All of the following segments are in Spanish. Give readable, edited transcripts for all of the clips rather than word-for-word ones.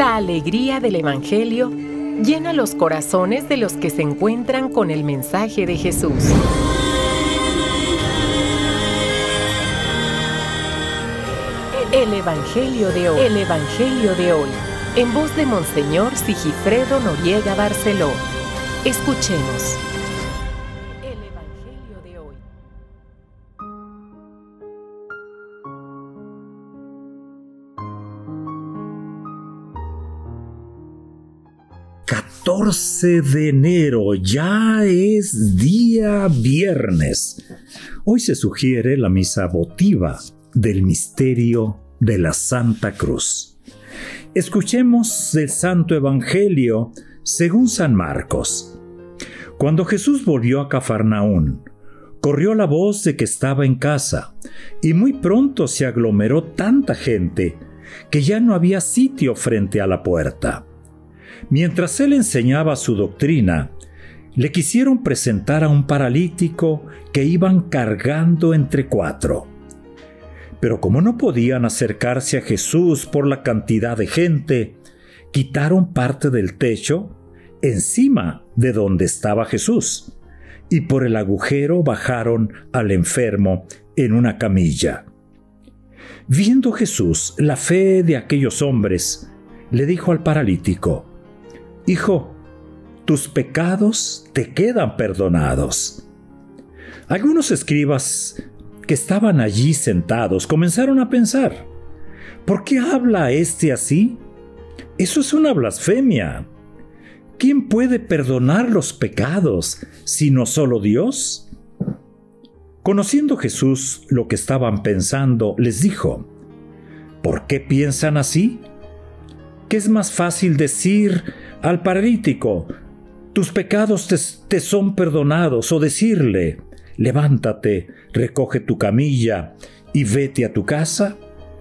La alegría del Evangelio llena los corazones de los que se encuentran con el mensaje de Jesús. El Evangelio de hoy. El Evangelio de hoy. En voz de Monseñor Sigifredo Noriega Barceló. Escuchemos. El Evangelio de hoy. «14 de enero, ya es día viernes». Hoy se sugiere la misa votiva del misterio de la Santa Cruz. Escuchemos el Santo Evangelio según San Marcos. Cuando Jesús volvió a Cafarnaún, corrió la voz de que estaba en casa, y muy pronto se aglomeró tanta gente que ya no había sitio frente a la puerta. Mientras él enseñaba su doctrina, le quisieron presentar a un paralítico que iban cargando entre 4. Pero como no podían acercarse a Jesús por la cantidad de gente, quitaron parte del techo encima de donde estaba Jesús, y por el agujero bajaron al enfermo en una camilla. Viendo Jesús la fe de aquellos hombres, le dijo al paralítico: «Hijo, tus pecados te quedan perdonados». Algunos escribas que estaban allí sentados comenzaron a pensar: ¿por qué habla este así? Eso es una blasfemia. ¿Quién puede perdonar los pecados sino solo Dios? Conociendo Jesús lo que estaban pensando, les dijo: ¿por qué piensan así? ¿Qué es más fácil decir al paralítico: tus pecados te son perdonados, o decirle: levántate, recoge tu camilla y vete a tu casa?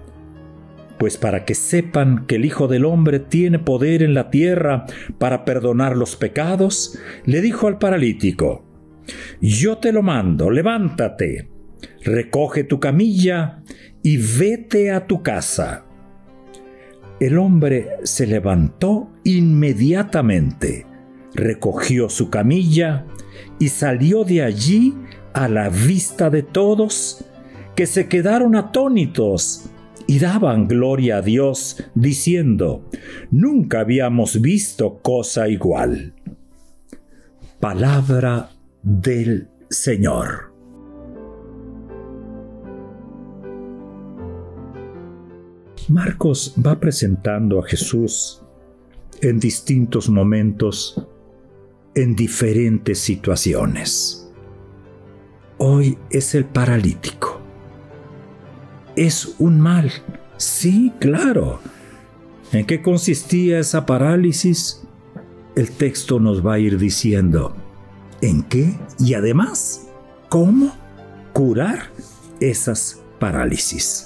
Pues para que sepan que el Hijo del Hombre tiene poder en la tierra para perdonar los pecados, le dijo al paralítico: yo te lo mando, levántate, recoge tu camilla y vete a tu casa. El hombre se levantó inmediatamente, recogió su camilla y salió de allí a la vista de todos, que se quedaron atónitos y daban gloria a Dios, diciendo: nunca habíamos visto cosa igual. Palabra del Señor. Marcos va presentando a Jesús en distintos momentos, en diferentes situaciones. Hoy es el paralítico. ¿Es un mal? Sí, claro. ¿En qué consistía esa parálisis? El texto nos va a ir diciendo en qué y además cómo curar esas parálisis.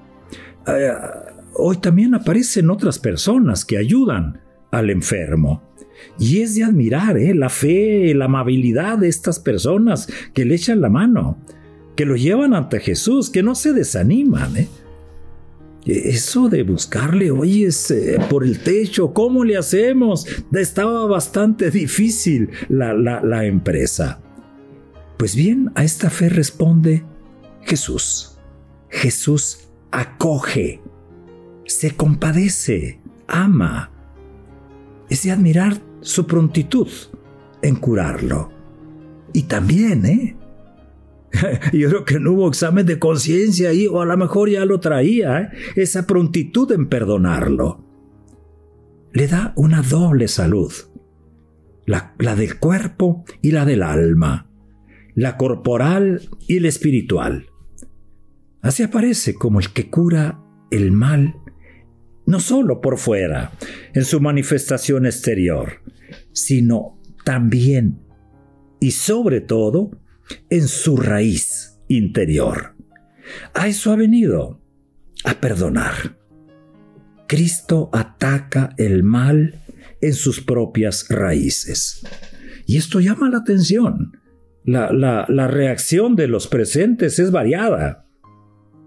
Hoy también aparecen otras personas que ayudan al enfermo. Y es de admirar la fe, la amabilidad de estas personas que le echan la mano, que lo llevan ante Jesús, que no se desaniman. Eso de buscarle, oye, por el techo, ¿cómo le hacemos? Estaba bastante difícil la empresa. Pues bien, a esta fe responde Jesús. Jesús acoge, se compadece, ama. Es de admirar su prontitud en curarlo. Y también, yo creo que no hubo examen de conciencia ahí, o a lo mejor ya lo traía, esa prontitud en perdonarlo. Le da una doble salud, la del cuerpo y la del alma, la corporal y la espiritual. Así aparece como el que cura el mal, no solo por fuera, en su manifestación exterior, sino también y sobre todo en su raíz interior. A eso ha venido, a perdonar. Cristo ataca el mal en sus propias raíces. Y esto llama la atención. La reacción de los presentes es variada.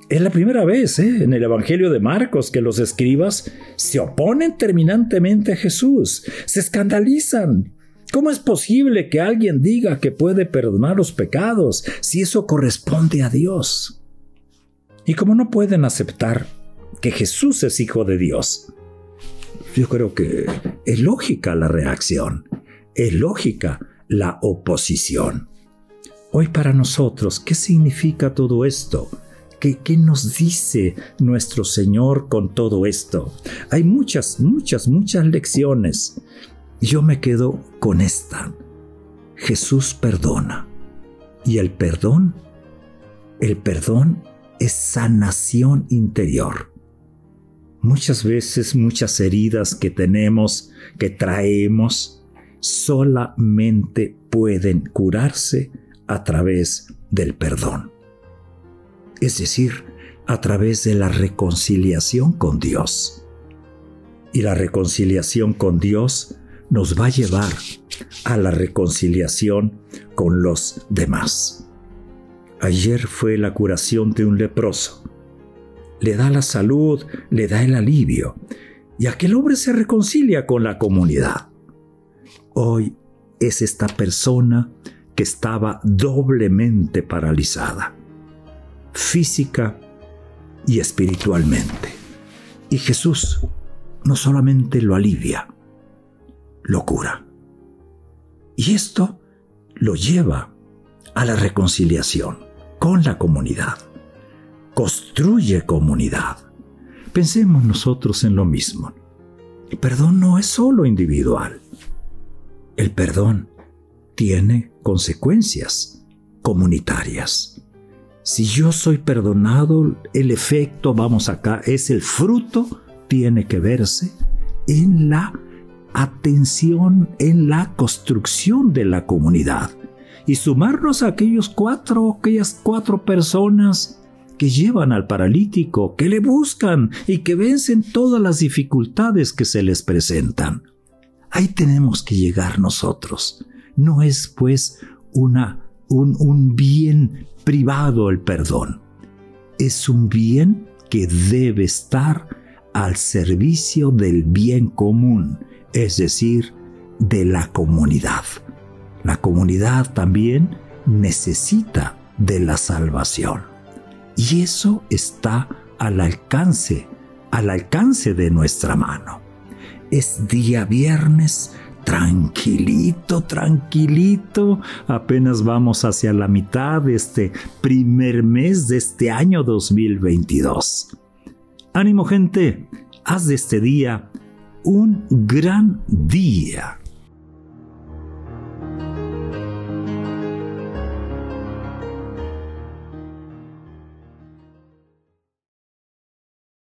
Es la primera vez en el Evangelio de Marcos que los escribas se oponen terminantemente a Jesús, se escandalizan. ¿Cómo es posible que alguien diga que puede perdonar los pecados si eso corresponde a Dios? Y como no pueden aceptar que Jesús es hijo de Dios, yo creo que es lógica la reacción, es lógica la oposición. Hoy para nosotros, ¿qué significa todo esto? ¿Qué nos dice nuestro Señor con todo esto? Hay muchas lecciones. Yo me quedo con esta. Jesús perdona. Y el perdón es sanación interior. Muchas veces, muchas heridas que tenemos, que traemos, solamente pueden curarse a través del perdón. Es decir, a través de la reconciliación con Dios. Y la reconciliación con Dios nos va a llevar a la reconciliación con los demás. Ayer fue la curación de un leproso. Le da la salud, le da el alivio, y aquel hombre se reconcilia con la comunidad. Hoy es esta persona que estaba doblemente paralizada, física y espiritualmente. Y Jesús no solamente lo alivia, lo cura. Y esto lo lleva a la reconciliación con la comunidad. Construye comunidad. Pensemos nosotros en lo mismo. El perdón no es solo individual. El perdón tiene consecuencias comunitarias. Si yo soy perdonado, el efecto, es el fruto, tiene que verse en la atención, en la construcción de la comunidad. Y sumarnos a aquellas cuatro personas que llevan al paralítico, que le buscan y que vencen todas las dificultades que se les presentan. Ahí tenemos que llegar nosotros. No es pues un bien privado el perdón. Es un bien que debe estar al servicio del bien común, es decir, de la comunidad. La comunidad también necesita de la salvación. Y eso está al alcance de nuestra mano. Es día viernes, tranquilito, apenas vamos hacia la mitad de este primer mes de este año 2022. Ánimo, gente, haz de este día un gran día.